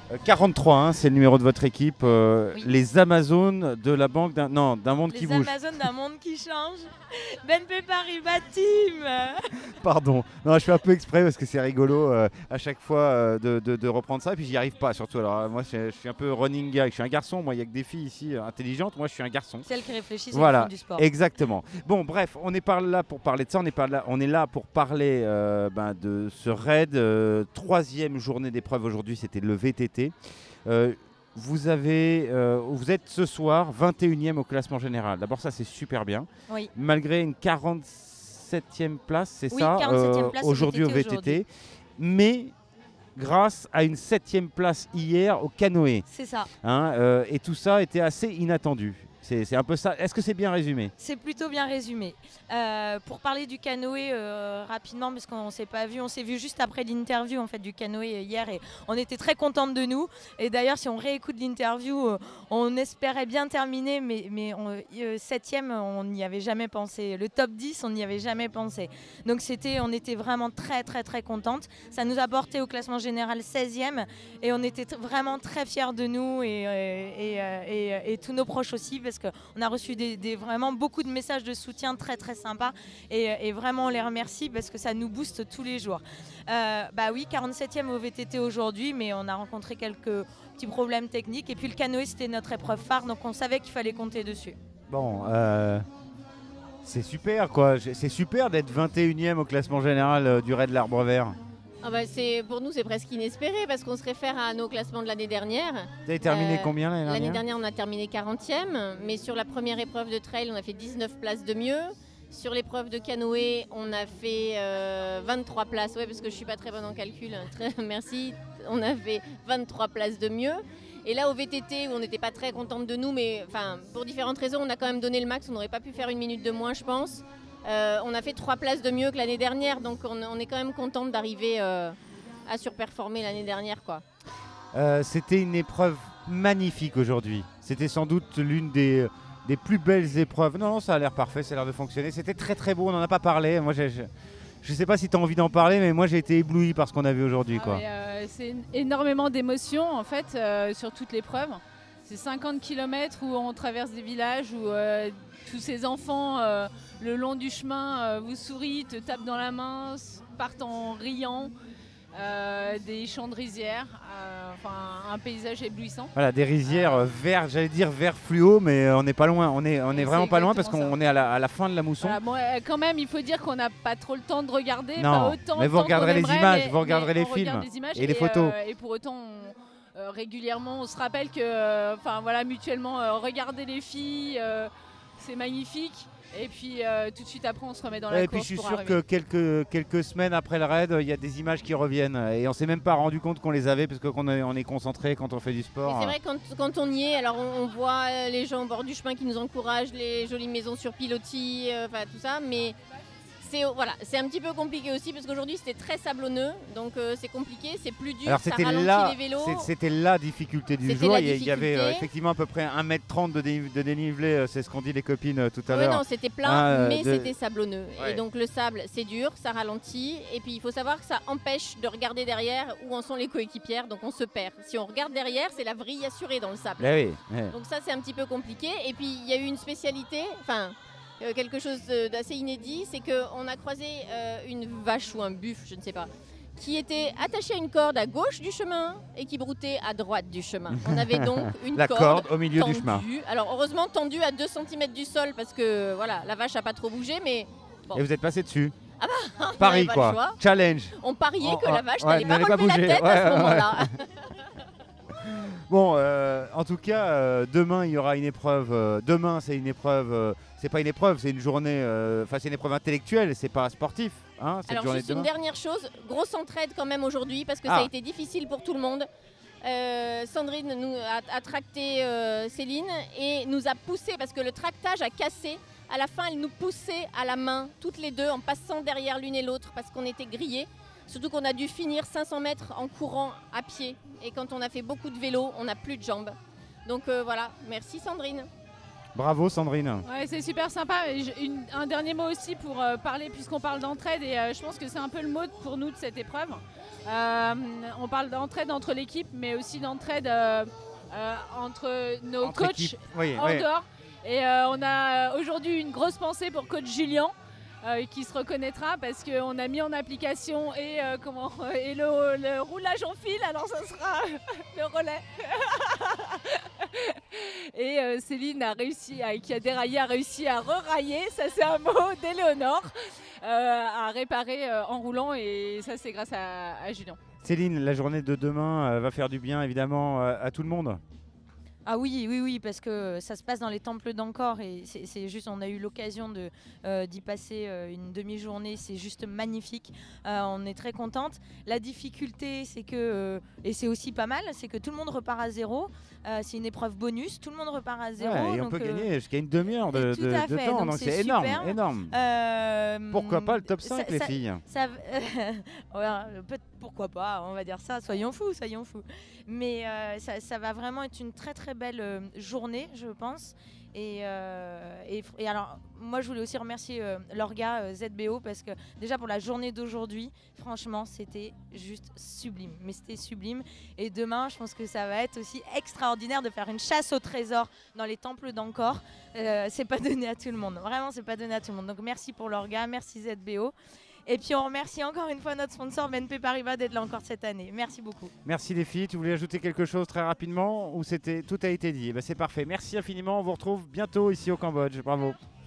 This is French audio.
43, hein, c'est le numéro de votre équipe. Oui. Les Amazones de la banque d'un monde qui Les bouge. Amazones d'un monde qui change. BNP Paribas Team. Pardon. Non, je fais un peu exprès parce que c'est rigolo à chaque fois de reprendre ça. Et puis j'y arrive pas surtout. Alors moi, je suis un peu running gag. Je suis un garçon. Moi, il y a que des filles ici intelligentes. Moi, je suis un garçon. Celles qui réfléchissent Voilà, et qui font du sport. exactement. Bon, bref, on n'est pas là pour parler de ça. On est là pour parler de ce raid. Troisième journée d'épreuve aujourd'hui, c'était le VTT. Vous êtes ce soir 21e au classement général. D'abord, ça, c'est super bien. Oui. Malgré une 47e place, c'est Oui, ça, 47e place aujourd'hui au VTT. aujourd'hui. Mais grâce à une 7e place hier au canoë. C'est ça. Hein, et tout ça était assez inattendu. C'est un peu ça. Est-ce que c'est bien résumé? C'est plutôt bien résumé. Pour parler du canoë rapidement, parce qu'on ne s'est pas vu, on s'est vu juste après l'interview en fait, du canoë hier et on était très contente de nous. Et d'ailleurs, si on réécoute l'interview, on espérait bien terminer, mais 7e, on n'y avait jamais pensé. Le top 10, on n'y avait jamais pensé. Donc on était vraiment très très très contentes. Ça nous a porté au classement général 16e et on était vraiment très fiers de nous et tous nos proches aussi parce qu'on a reçu vraiment beaucoup de messages de soutien très très sympas et vraiment on les remercie parce que ça nous booste tous les jours. Oui, 47e au VTT aujourd'hui, mais on a rencontré quelques petits problèmes techniques et puis le canoë c'était notre épreuve phare, donc on savait qu'il fallait compter dessus. Bon, c'est super quoi. C'est super d'être 21e au classement général du raid de l'Arbre Vert. Pour nous, c'est presque inespéré parce qu'on se réfère à nos classements de l'année dernière. Vous avez terminé combien l'année dernière? L'année dernière, on a terminé 40e, mais sur la première épreuve de trail, on a fait 19 places de mieux. Sur l'épreuve de canoë, on a fait 23 places. Oui, parce que je ne suis pas très bonne en calcul. Merci. On a fait 23 places de mieux. Et là, au VTT, où on n'était pas très contente de nous, mais pour différentes raisons, on a quand même donné le max. On n'aurait pas pu faire une minute de moins, je pense. On a fait 3 places de mieux que l'année dernière, donc on est quand même contente d'arriver à surperformer l'année dernière, quoi. C'était une épreuve magnifique aujourd'hui. C'était sans doute l'une des plus belles épreuves. Non, ça a l'air parfait, ça a l'air de fonctionner. C'était très très beau, on n'en a pas parlé. Moi, je ne sais pas si tu as envie d'en parler, mais moi j'ai été ébloui par ce qu'on a vu aujourd'hui. C'est énormément d'émotions en fait sur toute l'épreuve. C'est 50 km où on traverse des villages où tous ces enfants le long du chemin vous sourient, te tapent dans la main, partent en riant. Des champs de rizières, un paysage éblouissant. Voilà, des rizières vert, j'allais dire vert fluo, mais on n'est pas loin. On est vraiment pas loin parce qu'on est à la fin de la mousson. Voilà, quand même, il faut dire qu'on n'a pas trop le temps de regarder. Non, pas autant mais vous regarderez les images, vous regarderez les on films regarde les images et les photos. Et pour autant, régulièrement, on se rappelle que, mutuellement, regarder les filles, c'est magnifique. Et puis tout de suite après on se remet dans la course. Et puis je suis sûr que quelques semaines après le raid, il y a des images qui reviennent et on s'est même pas rendu compte qu'on les avait parce qu'on est concentré quand on fait du sport. Mais c'est vrai quand on y est, alors on voit les gens au bord du chemin qui nous encouragent, les jolies maisons sur pilotis, tout ça, mais c'est un petit peu compliqué aussi parce qu'aujourd'hui c'était très sablonneux, donc c'est compliqué, c'est plus dur, alors, ça ralentit les vélos. C'était la difficulté du jour, il y avait effectivement à peu près 1m30 de dénivelé, c'est ce qu'ont dit les copines tout à l'heure. Non, c'était plat, mais c'était sablonneux. Ouais. Et donc le sable c'est dur, ça ralentit, et puis il faut savoir que ça empêche de regarder derrière où en sont les coéquipières, donc on se perd. Si on regarde derrière, c'est la vrille assurée dans le sable. Oui. Donc ça c'est un petit peu compliqué, et puis il y a eu une spécialité, quelque chose d'assez inédit, c'est qu'on a croisé une vache ou un buffle, je ne sais pas, qui était attachée à une corde à gauche du chemin et qui broutait à droite du chemin. On avait donc une corde au milieu tendue, du chemin. Alors heureusement tendue à 2 cm du sol parce que la vache n'a pas trop bougé, mais bon. Et vous êtes passé dessus? Paris quoi, challenge. On pariait que la vache n'allait pas bouger la tête à ce moment-là. Bon, en tout cas, demain il y aura une épreuve. Demain c'est une épreuve. C'est pas une épreuve, c'est une journée. C'est une épreuve intellectuelle, c'est pas sportif. Alors juste une dernière chose, grosse entraide quand même aujourd'hui parce que ça a été difficile pour tout le monde. Sandrine nous a tracté Céline et nous a poussé parce que le tractage a cassé. À la fin, elle nous poussait à la main, toutes les deux, en passant derrière l'une et l'autre parce qu'on était grillés. Surtout qu'on a dû finir 500 mètres en courant à pied. Et quand on a fait beaucoup de vélo, on n'a plus de jambes. Donc merci Sandrine. Bravo Sandrine. Ouais, c'est super sympa. Un dernier mot aussi pour parler, puisqu'on parle d'entraide. Et je pense que c'est un peu le mot pour nous de cette épreuve. On parle d'entraide entre l'équipe, mais aussi d'entraide entre nos Entre coachs équipes. Oui, en oui. dehors. Et on a aujourd'hui une grosse pensée pour coach Julien. Qui se reconnaîtra parce qu'on a mis en application et le roulage en fil, alors ça sera le relais. Et Céline qui a déraillé, a réussi à rerailler, ça c'est un mot d'Éléonore, à réparer en roulant, et ça c'est grâce à Julien. Céline, la journée de demain va faire du bien évidemment à tout le monde. Ah oui, parce que ça se passe dans les temples d'Angkor et c'est juste, on a eu l'occasion d'y passer une demi-journée, c'est juste magnifique. On est très contente. La difficulté, c'est que, et c'est aussi pas mal, c'est que tout le monde repart à zéro. C'est une épreuve bonus, tout le monde repart à zéro. Ouais, et on donc, peut gagner jusqu'à une demi-heure de tout à fait, temps, donc donc c'est c'est énorme, super. énorme. Pourquoi pas le top 5 les filles? Pourquoi pas, on va dire ça, soyons fous. Mais ça va vraiment être une très très belle journée, je pense. Et alors, moi je voulais aussi remercier l'orga ZBO, parce que déjà pour la journée d'aujourd'hui, franchement c'était juste sublime. Mais c'était sublime. Et demain, je pense que ça va être aussi extraordinaire de faire une chasse au trésor dans les temples d'Angkor. C'est pas donné à tout le monde, vraiment c'est pas donné à tout le monde. Donc merci pour l'orga, merci ZBO. Et puis on remercie encore une fois notre sponsor BNP Paribas d'être là encore cette année. Merci beaucoup. Merci les filles. Tu voulais ajouter quelque chose très rapidement ou tout a été dit? C'est parfait. Merci infiniment. On vous retrouve bientôt ici au Cambodge. Bravo.